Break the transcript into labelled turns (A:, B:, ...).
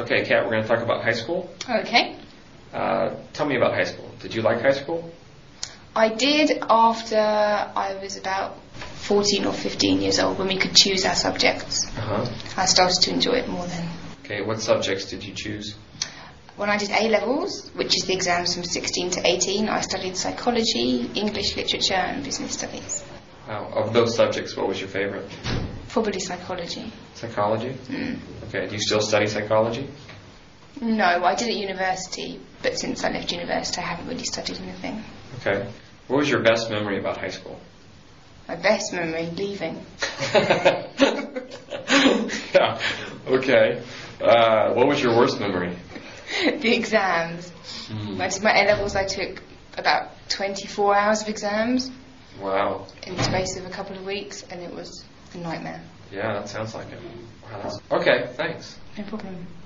A: Okay, Kat, we're going to talk about high school.
B: Okay.
A: Tell me about high school. Did you like high school?
B: I did after I was about 14 or 15 years old, when we could choose our subjects. I started to enjoy it more then.
A: Okay, what subjects did you choose?
B: When I did A-levels, which is the exams from 16 to 18, I studied psychology, English literature and business studies.
A: Wow. Of those subjects, what was your favorite?
B: Probably psychology.
A: Psychology?
B: Mm.
A: Okay, do you still study psychology?
B: No, I did at university, but since I left university I haven't really studied anything.
A: Okay. What was your best memory about high school?
B: My best memory, leaving.
A: Yeah, okay. What was your worst memory?
B: The exams. When I did my A-levels, I took about 24 hours of exams.
A: Wow.
B: In the space of a couple of weeks, and it was a nightmare.
A: Yeah, that sounds like it. Wow. Okay, thanks.
B: No problem.